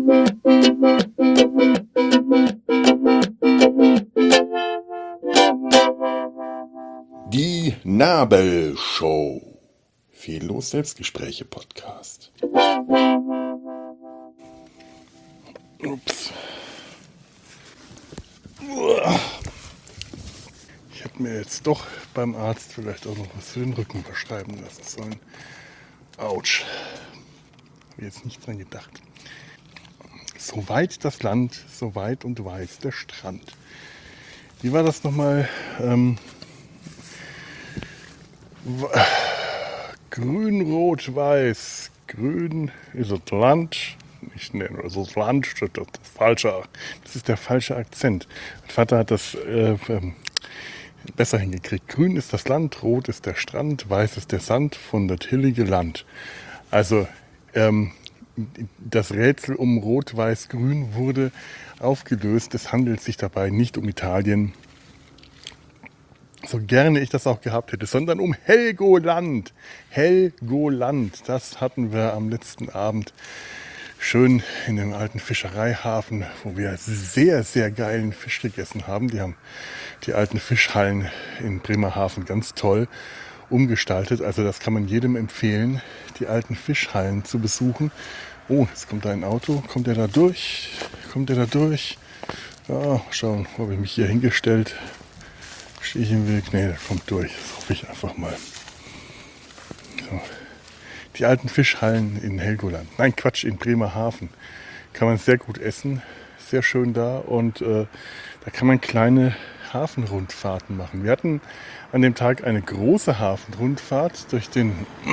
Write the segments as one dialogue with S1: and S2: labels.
S1: Die Nabelshow. Fehllos Selbstgespräche Podcast. Ups. Ich hätte mir jetzt doch beim Arzt vielleicht auch noch was für den Rücken verschreiben lassen sollen. Autsch. Habe jetzt nicht dran gedacht. So weit das Land, so weit und weiß der Strand. Wie war das nochmal? Grün, Rot, Weiß. Grün ist das Land. Ich nenne also das Land, das ist der falsche Akzent. Mein Vater hat das besser hingekriegt. Grün ist das Land, rot ist der Strand, weiß ist der Sand von das hillige Land. Also das Rätsel um Rot, Weiß, Grün wurde aufgelöst. Es handelt sich dabei nicht um Italien, so gerne ich das auch gehabt hätte, sondern um Helgoland. Helgoland, das hatten wir am letzten Abend schön in dem alten Fischereihafen, wo wir sehr, sehr geilen Fisch gegessen haben. Die haben die alten Fischhallen in Bremerhaven ganz toll umgestaltet. Also das kann man jedem empfehlen, die alten Fischhallen zu besuchen. Oh, jetzt kommt da ein Auto. Kommt der da durch? Ja, schauen, wo habe ich mich hier hingestellt? Stehe ich im Weg? Nee, der kommt durch. Das hoffe ich einfach mal. So. Die alten Fischhallen in Helgoland. Nein, Quatsch, in Bremerhaven. Kann man sehr gut essen. Sehr schön da. Und da kann man kleine Hafenrundfahrten machen. Wir hatten an dem Tag eine große Hafenrundfahrt durch den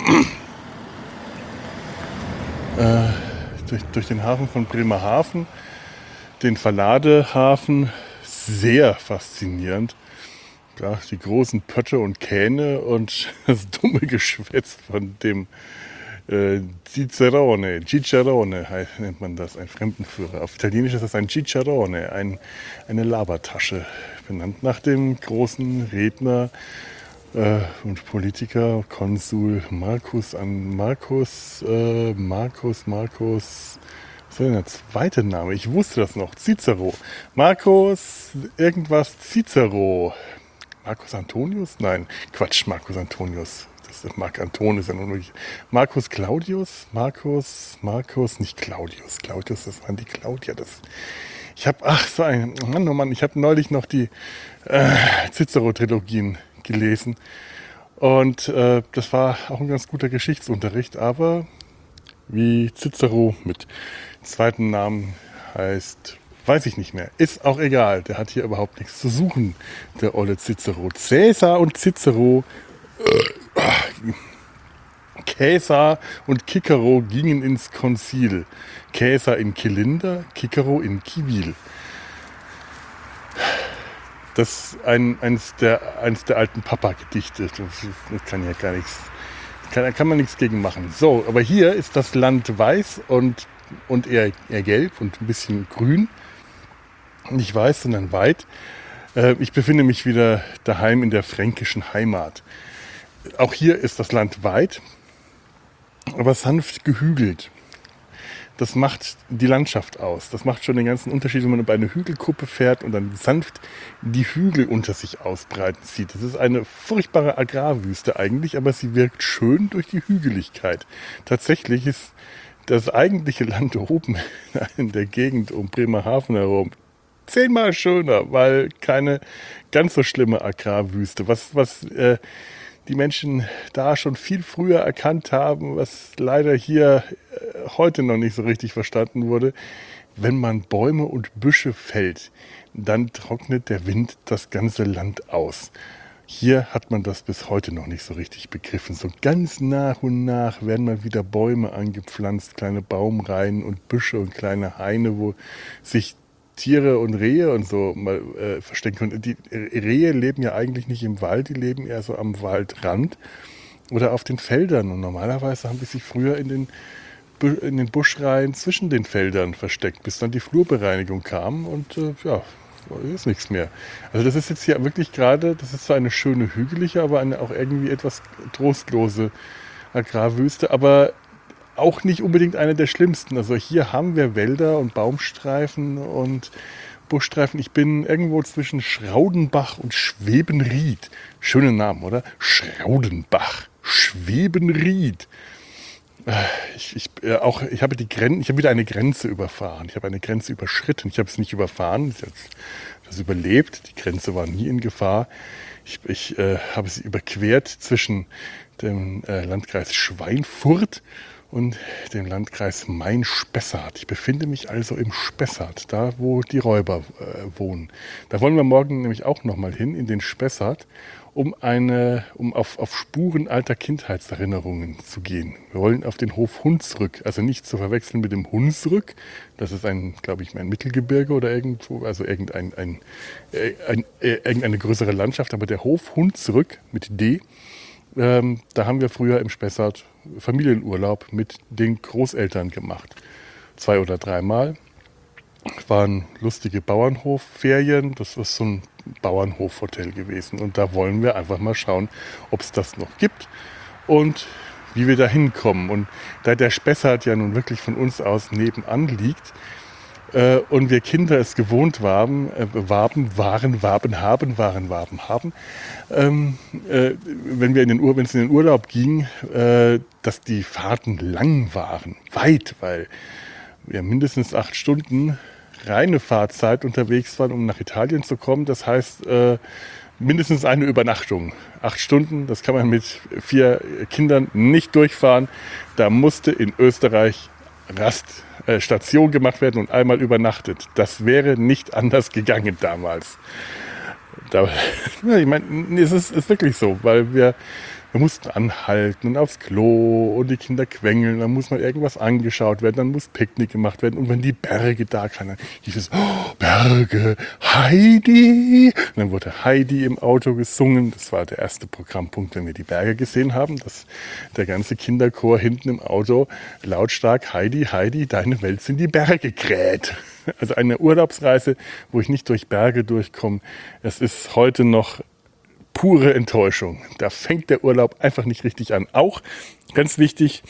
S1: Hafen von Bremerhaven, den Verladehafen. Sehr faszinierend. Ja, die großen Pötte und Kähne und das dumme Geschwätz von dem Cicerone nennt man das, ein Fremdenführer. Auf Italienisch ist das ein Cicerone, eine Labertasche, benannt nach dem großen Redner und Politiker, Konsul Marcus, was ist denn der zweite Name? Ich wusste das noch, Cicero. Marcus Cicero. Marcus Antonius? Nein, Quatsch, Marcus Antonius. Das ist Marc Antonius, ja nur möglich. Marcus Claudius? Nicht Claudius. Claudius, das waren die Claudia. Ich habe neulich noch die Cicero-Trilogien gelesen. Und das war auch ein ganz guter Geschichtsunterricht. Aber wie Cicero mit zweiten Namen heißt, weiß ich nicht mehr. Ist auch egal. Der hat hier überhaupt nichts zu suchen, der olle Cicero. Caesar und Cicero, Caesar und Cicero gingen ins Konzil. Caesar in Kylinder, Cicero in Kiwil. Das ist eins der alten Papa-Gedichte. Das kann ja gar nichts. Da kann man nichts gegen machen. So, aber hier ist das Land weiß und eher gelb und ein bisschen grün. Nicht weiß, sondern weit. Ich befinde mich wieder daheim in der fränkischen Heimat. Auch hier ist das Land weit, aber sanft gehügelt. Das macht die Landschaft aus. Das macht schon den ganzen Unterschied, wenn man über eine Hügelkuppe fährt und dann sanft die Hügel unter sich ausbreiten sieht. Das ist eine furchtbare Agrarwüste eigentlich, aber sie wirkt schön durch die Hügeligkeit. Tatsächlich ist das eigentliche Land oben in der Gegend um Bremerhaven herum 10-mal schöner, weil keine ganz so schlimme Agrarwüste. Was die Menschen da schon viel früher erkannt haben, was leider hier heute noch nicht so richtig verstanden wurde: Wenn man Bäume und Büsche fällt, dann trocknet der Wind das ganze Land aus. Hier hat man das bis heute noch nicht so richtig begriffen. So ganz nach und nach werden mal wieder Bäume angepflanzt, kleine Baumreihen und Büsche und kleine Haine, wo sich Tiere und Rehe und so mal verstecken können. Die Rehe leben ja eigentlich nicht im Wald, die leben eher so am Waldrand oder auf den Feldern. Und normalerweise haben die sich früher in den Buschreihen zwischen den Feldern versteckt, bis dann die Flurbereinigung kam und ist nichts mehr. Also das ist jetzt hier wirklich gerade, das ist zwar eine schöne hügelige, aber eine auch irgendwie etwas trostlose Agrarwüste, aber auch nicht unbedingt eine der schlimmsten. Also hier haben wir Wälder und Baumstreifen und Buschstreifen. Ich bin irgendwo zwischen Schraudenbach und Schwebenried. Schöne Namen, oder? Schraudenbach, Schwebenried. Ich habe wieder eine Grenze überfahren. Ich habe eine Grenze überschritten. Ich habe es nicht überfahren. Ich habe das überlebt. Die Grenze war nie in Gefahr. Ich habe sie überquert zwischen dem Landkreis Schweinfurt und dem Landkreis Main-Spessart. Ich befinde mich also im Spessart, da wo die Räuber wohnen. Da wollen wir morgen nämlich auch nochmal hin, in den Spessart, um auf Spuren alter Kindheitserinnerungen zu gehen. Wir wollen auf den Hof Hunsrück, also nicht zu verwechseln mit dem Hunsrück. Das ist glaube ich, ein Mittelgebirge oder irgendwo, also irgendeine größere Landschaft. Aber der Hof Hunsrück mit D, da haben wir früher im Spessart Familienurlaub mit den Großeltern gemacht. 2 oder 3 Mal. Waren lustige Bauernhofferien. Das ist so ein Bauernhofhotel gewesen. Und da wollen wir einfach mal schauen, ob es das noch gibt und wie wir da hinkommen. Und da der Spessart ja nun wirklich von uns aus nebenan liegt und wir Kinder es gewohnt waren, wenn es in den Urlaub ging, dass die Fahrten lang waren, weit, weil wir mindestens 8 Stunden reine Fahrzeit unterwegs waren, um nach Italien zu kommen. Das heißt, mindestens eine Übernachtung. 8 Stunden, das kann man mit 4 Kindern nicht durchfahren. Da musste in Österreich Station gemacht werden und einmal übernachtet. Das wäre nicht anders gegangen damals. Ich meine, es ist wirklich so, weil wir mussten anhalten und aufs Klo und die Kinder quengeln, dann muss mal irgendwas angeschaut werden, dann muss Picknick gemacht werden und wenn die Berge da kamen, dann hieß es, oh, Berge, Heidi! Und dann wurde Heidi im Auto gesungen, das war der erste Programmpunkt, wenn wir die Berge gesehen haben, dass der ganze Kinderchor hinten im Auto lautstark, Heidi, Heidi, deine Welt sind die Berge kräht. Also eine Urlaubsreise, wo ich nicht durch Berge durchkomme, es ist heute noch pure Enttäuschung. Da fängt der Urlaub einfach nicht richtig an. Auch, ganz wichtig,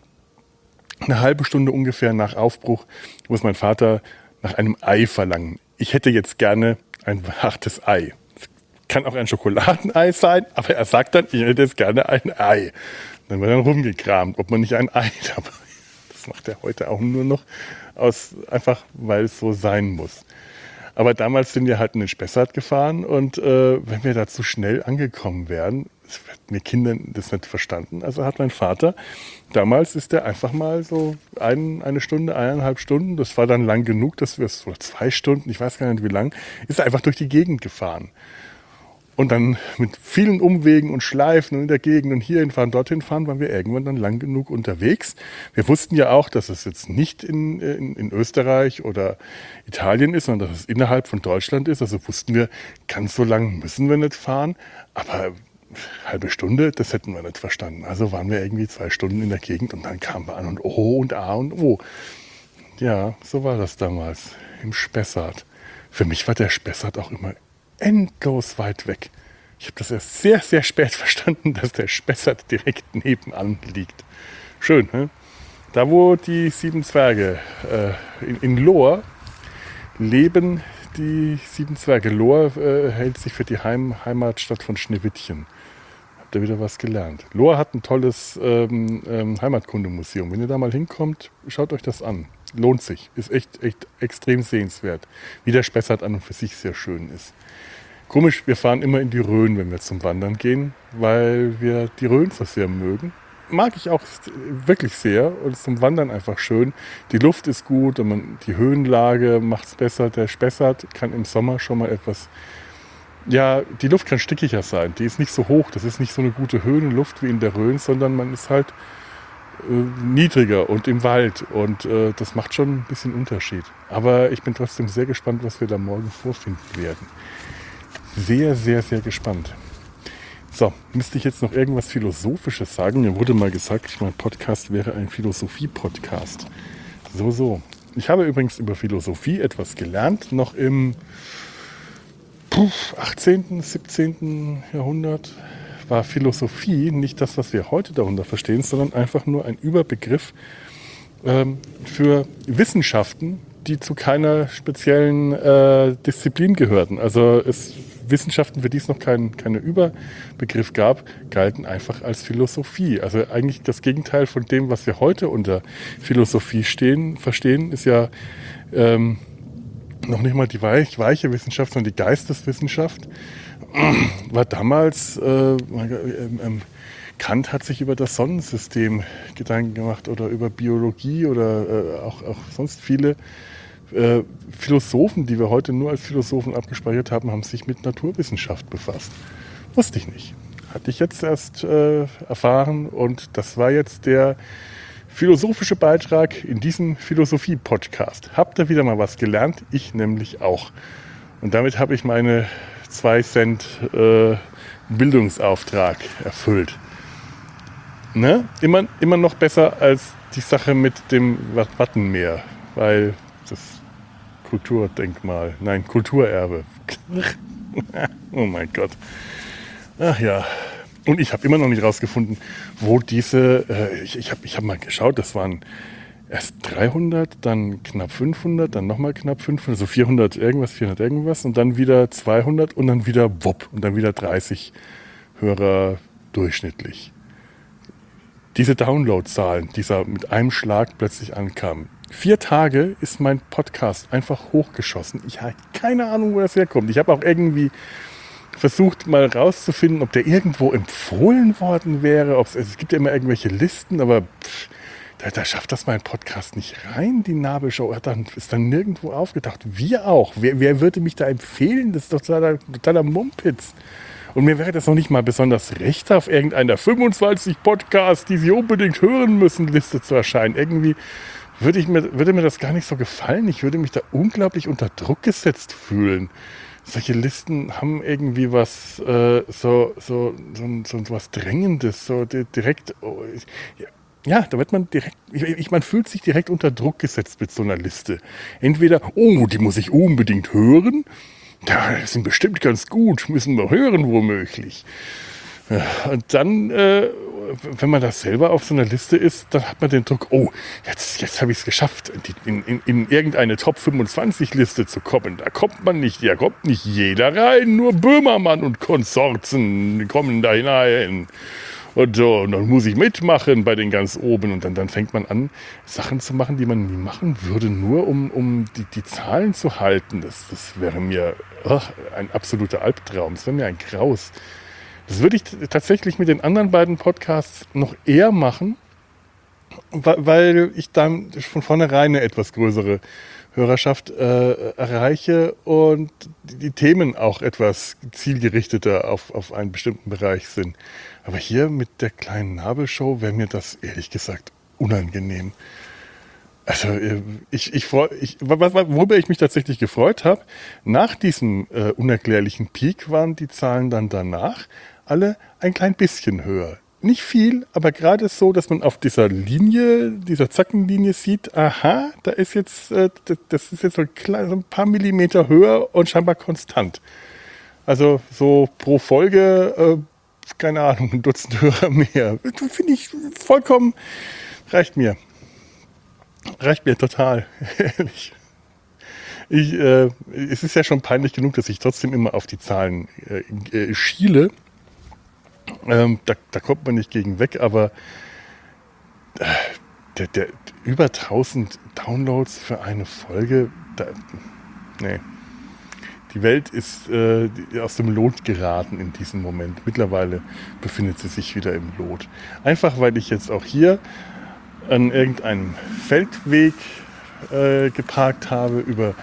S1: eine halbe Stunde ungefähr nach Aufbruch muss mein Vater nach einem Ei verlangen. Ich hätte jetzt gerne ein hartes Ei. Es kann auch ein Schokoladenei sein, aber er sagt dann, ich hätte jetzt gerne ein Ei. Dann wird dann rumgekramt, ob man nicht ein Ei hat. Das macht er heute auch nur noch einfach, weil es so sein muss. Aber damals sind wir halt in den Spessart gefahren und wenn wir da zu schnell angekommen wären, das hätten wir Kinder das nicht verstanden. Also hat mein Vater, damals ist der einfach mal so eine Stunde, 1,5 Stunden, das war dann lang genug, dass wir oder 2 Stunden, ich weiß gar nicht wie lang, ist er einfach durch die Gegend gefahren. Und dann mit vielen Umwegen und Schleifen und in der Gegend und hierhin fahren, dorthin fahren, waren wir irgendwann dann lang genug unterwegs. Wir wussten ja auch, dass es jetzt nicht in Österreich oder Italien ist, sondern dass es innerhalb von Deutschland ist. Also wussten wir, ganz so lang müssen wir nicht fahren. Aber halbe Stunde, das hätten wir nicht verstanden. Also waren wir irgendwie 2 Stunden in der Gegend und dann kamen wir an und oh und ah und oh. Ja, so war das damals im Spessart. Für mich war der Spessart auch immer endlos weit weg. Ich habe das erst sehr, sehr spät verstanden, dass der Spessart direkt nebenan liegt. Schön, ne? Da wo die 7 Zwerge in Lohr leben, die 7 Zwerge. Lohr hält sich für die Heimatstadt von Schneewittchen. Habt ihr wieder was gelernt. Lohr hat ein tolles Heimatkundemuseum. Wenn ihr da mal hinkommt, schaut euch das an. Lohnt sich. Ist echt extrem sehenswert. Wie der Spessart an und für sich sehr schön ist. Komisch, wir fahren immer in die Rhön, wenn wir zum Wandern gehen, weil wir die Rhön so sehr mögen. Mag ich auch wirklich sehr und ist zum Wandern einfach schön. Die Luft ist gut und die Höhenlage macht es besser. Der Spessart kann im Sommer schon mal etwas, ja, die Luft kann stickiger sein. Die ist nicht so hoch, das ist nicht so eine gute Höhenluft wie in der Rhön, sondern man ist halt niedriger und im Wald und das macht schon ein bisschen Unterschied. Aber ich bin trotzdem sehr gespannt, was wir da morgen vorfinden werden. Sehr, sehr, sehr gespannt. So, müsste ich jetzt noch irgendwas Philosophisches sagen? Mir wurde mal gesagt, mein Podcast wäre ein Philosophie-Podcast. So. Ich habe übrigens über Philosophie etwas gelernt, noch im 18., 17. Jahrhundert. war Philosophie nicht das, was wir heute darunter verstehen, sondern einfach nur ein Überbegriff für Wissenschaften, die zu keiner speziellen Disziplin gehörten. Also Wissenschaften, für die es noch keinen Überbegriff gab, galten einfach als Philosophie. Also eigentlich das Gegenteil von dem, was wir heute unter Philosophie verstehen, ist ja noch nicht mal die weiche Wissenschaft, sondern die Geisteswissenschaft. War damals, Kant hat sich über das Sonnensystem Gedanken gemacht oder über Biologie oder auch sonst viele Philosophen, die wir heute nur als Philosophen abgespeichert haben, haben sich mit Naturwissenschaft befasst. Wusste ich nicht. Hatte ich jetzt erst erfahren und das war jetzt der philosophische Beitrag in diesem Philosophie-Podcast. Habt ihr wieder mal was gelernt? Ich nämlich auch. Und damit habe ich meine 2 Cent Bildungsauftrag erfüllt. Ne? Immer noch besser als die Sache mit dem Wattenmeer, weil das Kulturerbe. Oh mein Gott. Ach ja. Und ich habe immer noch nicht rausgefunden, wo diese, ich hab mal geschaut, das waren erst 300, dann knapp 500, dann nochmal knapp 500, also 400 irgendwas und dann wieder 200 und dann wieder wupp und dann wieder 30 Hörer durchschnittlich. Diese Downloadzahlen, die mit einem Schlag plötzlich ankamen. 4 Tage ist mein Podcast einfach hochgeschossen. Ich habe keine Ahnung, wo das herkommt. Ich habe auch irgendwie versucht mal rauszufinden, ob der irgendwo empfohlen worden wäre. Es gibt ja immer irgendwelche Listen, aber da schafft das mein Podcast nicht rein. Die Nabelshow ist dann nirgendwo aufgetaucht. Wir auch. Wer würde mich da empfehlen? Das ist doch totaler Mumpitz. Und mir wäre das noch nicht mal besonders recht, auf irgendeiner 25 Podcasts, die Sie unbedingt hören müssen, Liste zu erscheinen. Irgendwie würde mir das gar nicht so gefallen. Ich würde mich da unglaublich unter Druck gesetzt fühlen. Solche Listen haben irgendwie was so was Drängendes, so direkt. Ja, da wird man direkt. Man fühlt sich direkt unter Druck gesetzt mit so einer Liste. Entweder, die muss ich unbedingt hören. Ja, die sind bestimmt ganz gut, müssen wir hören womöglich. Ja, und dann, wenn man das selber auf so einer Liste ist, dann hat man den Druck, jetzt habe ich es geschafft, in irgendeine Top 25 Liste zu kommen. Da kommt nicht jeder rein, nur Böhmermann und Konsorten kommen da hinein. Und so, und dann muss ich mitmachen bei den ganz oben. Und dann fängt man an, Sachen zu machen, die man nie machen würde, nur um die Zahlen zu halten. Das wäre mir ein absoluter Albtraum. Das wäre mir ein Graus. Das würde ich tatsächlich mit den anderen beiden Podcasts noch eher machen, weil ich dann von vornherein eine etwas größere Hörerschaft erreiche und die Themen auch etwas zielgerichteter auf einen bestimmten Bereich sind. Aber hier mit der kleinen Nabelshow wäre mir das ehrlich gesagt unangenehm. Also worüber ich mich tatsächlich gefreut habe, nach diesem unerklärlichen Peak waren die Zahlen dann danach alle ein klein bisschen höher. Nicht viel, aber gerade so, dass man auf dieser Linie, dieser Zackenlinie sieht, aha, da ist jetzt, das ist jetzt so ein paar Millimeter höher und scheinbar konstant. Also so pro Folge, keine Ahnung, ein Dutzend Hörer mehr. Finde ich vollkommen, reicht mir. Reicht mir total, ehrlich. Es ist ja schon peinlich genug, dass ich trotzdem immer auf die Zahlen schiele. Da kommt man nicht gegen weg, aber der über 1000 Downloads für eine Folge, nee. Die Welt ist aus dem Lot geraten in diesem Moment. Mittlerweile befindet sie sich wieder im Lot. Einfach, weil ich jetzt auch hier an irgendeinem Feldweg geparkt habe, über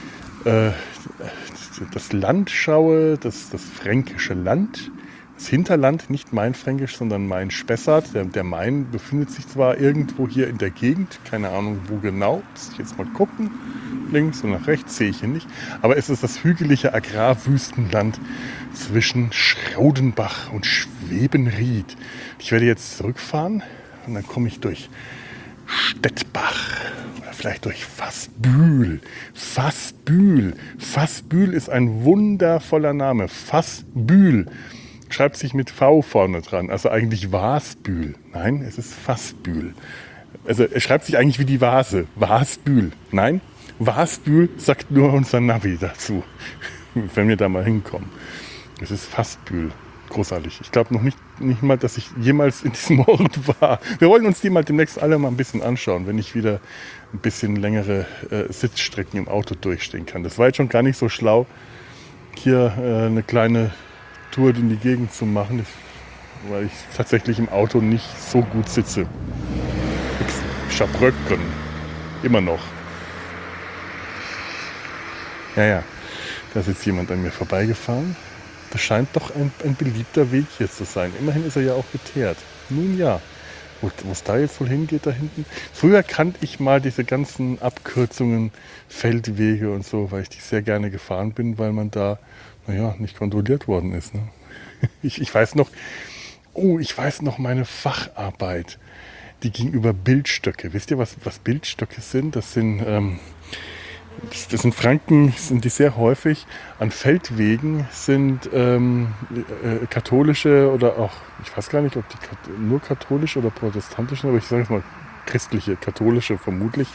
S1: das Land schaue, das fränkische Land. Das Hinterland, nicht mein Fränkisch, sondern mein Spessart. Der Main befindet sich zwar irgendwo hier in der Gegend, keine Ahnung wo genau, muss ich jetzt mal gucken, links und nach rechts sehe ich hier nicht, aber es ist das hügelige Agrarwüstenland zwischen Schraudenbach und Schwebenried. Ich werde jetzt zurückfahren und dann komme ich durch Stettbach oder vielleicht durch Fassbühl. Fassbühl ist ein wundervoller Name. Fassbühl. schreibt sich mit V vorne dran. Also eigentlich Wasbühl. Nein, es ist Fassbühl. Also er schreibt sich eigentlich wie die Vase. Wasbühl. Nein, Wasbühl sagt nur unser Navi dazu, wenn wir da mal hinkommen. Es ist Fassbühl. Großartig. Ich glaube noch nicht mal, dass ich jemals in diesem Ort war. Wir wollen uns die mal demnächst alle mal ein bisschen anschauen, wenn ich wieder ein bisschen längere Sitzstrecken im Auto durchstehen kann. Das war jetzt schon gar nicht so schlau, hier eine kleine Tour in die Gegend zu machen, weil ich tatsächlich im Auto nicht so gut sitze. Schabröcken. Immer noch. Ja. Da ist jetzt jemand an mir vorbeigefahren. Das scheint doch ein beliebter Weg hier zu sein. Immerhin ist er ja auch geteert. Nun ja, wo es da jetzt wohl hingeht, da hinten. Früher kannte ich mal diese ganzen Abkürzungen, Feldwege und so, weil ich die sehr gerne gefahren bin, weil man da, nicht kontrolliert worden ist. Ne? Ich weiß noch meine Facharbeit, die ging über Bildstöcke. Wisst ihr, was Bildstöcke sind? Das sind in Franken sind die sehr häufig. An Feldwegen sind katholische oder auch, ich weiß gar nicht, ob die nur katholische oder protestantische, aber ich sage jetzt mal christliche, katholische vermutlich,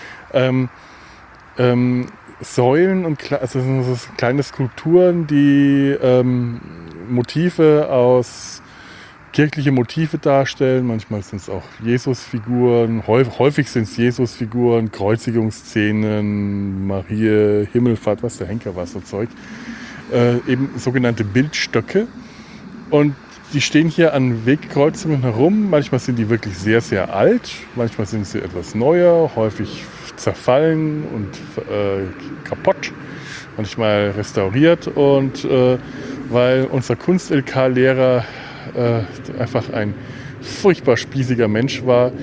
S1: Säulen und also so kleine Skulpturen, die kirchliche Motive darstellen. Manchmal sind es auch Jesusfiguren, häufig sind es Jesusfiguren, Kreuzigungsszenen, Marie, Himmelfahrt, was der Henker war, so Zeug. Eben sogenannte Bildstöcke. Und die stehen hier an Wegkreuzungen herum. Manchmal sind die wirklich sehr, sehr alt. Manchmal sind sie etwas neuer, häufig zerfallen und kaputt. Manchmal restauriert. Und weil unser Kunst-LK-Lehrer einfach ein furchtbar spießiger Mensch war,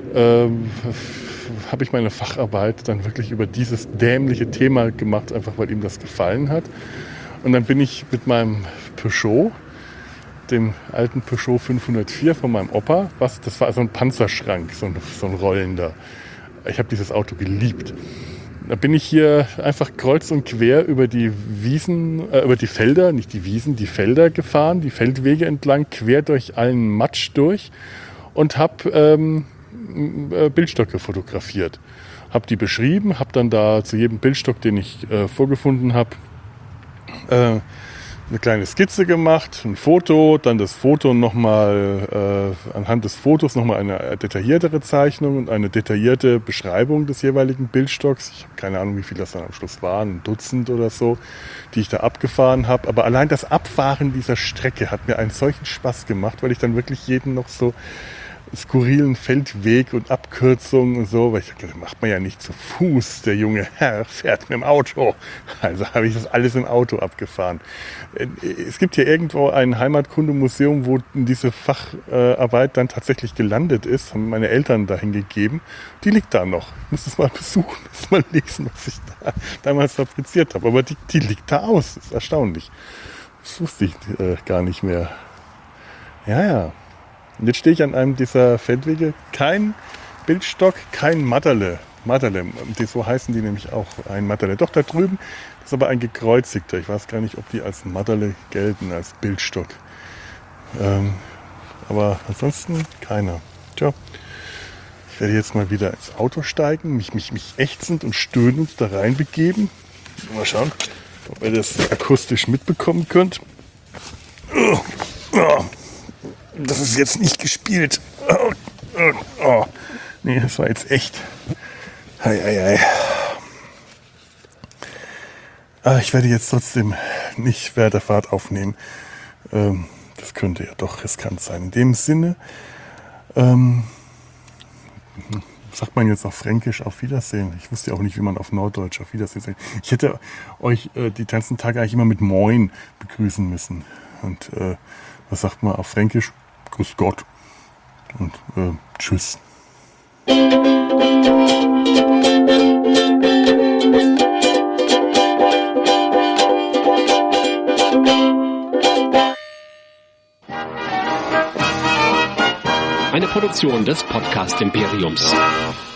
S1: habe ich meine Facharbeit dann wirklich über dieses dämliche Thema gemacht, einfach weil ihm das gefallen hat. Und dann bin ich mit meinem Peugeot, dem alten Peugeot 504 von meinem Opa, das war so ein Panzerschrank, so ein rollender. Ich habe dieses Auto geliebt. Da bin ich hier einfach kreuz und quer über die Wiesen, über die Felder, nicht die Wiesen, die Felder gefahren, die Feldwege entlang, quer durch allen Matsch durch und habe Bildstöcke fotografiert. Habe die beschrieben, habe dann da zu jedem Bildstock, den ich vorgefunden habe, eine kleine Skizze gemacht, ein Foto, dann das Foto nochmal, anhand des Fotos nochmal eine detailliertere Zeichnung und eine detaillierte Beschreibung des jeweiligen Bildstocks. Ich habe keine Ahnung, wie viel das dann am Schluss waren, ein Dutzend oder so, die ich da abgefahren habe. Aber allein das Abfahren dieser Strecke hat mir einen solchen Spaß gemacht, weil ich dann wirklich jeden noch so skurrilen Feldweg und Abkürzungen und so, weil ich dachte, das macht man ja nicht zu Fuß, der junge Herr fährt mit dem Auto. Also habe ich das alles im Auto abgefahren. Es gibt hier irgendwo ein Heimatkundemuseum, wo diese Facharbeit dann tatsächlich gelandet ist, haben meine Eltern dahin gegeben. Die liegt da noch. Ich muss das mal besuchen, das mal lesen, was ich da damals fabriziert habe. Aber die liegt da aus, das ist erstaunlich. Das wusste ich gar nicht mehr. Ja. Und jetzt stehe ich an einem dieser Feldwege. Kein Bildstock, kein Matterle. So heißen die nämlich auch, ein Matterle. Doch, da drüben ist aber ein gekreuzigter. Ich weiß gar nicht, ob die als Matterle gelten, als Bildstock. Aber ansonsten keiner. Tja, ich werde jetzt mal wieder ins Auto steigen, mich ächzend und stöhnend da reinbegeben. Mal schauen, ob ihr das akustisch mitbekommen könnt. Das ist jetzt nicht gespielt. Nee, das war jetzt echt. Hei. Ich werde jetzt trotzdem nicht während der Fahrt aufnehmen. Das könnte ja doch riskant sein. In dem Sinne, sagt man jetzt auf Fränkisch auf Wiedersehen. Ich wusste auch nicht, wie man auf Norddeutsch auf Wiedersehen sagt. Ich hätte euch die ganzen Tage eigentlich immer mit Moin begrüßen müssen. Und was sagt man auf Fränkisch? Grüß Gott und tschüss.
S2: Eine Produktion des Podcast Imperiums.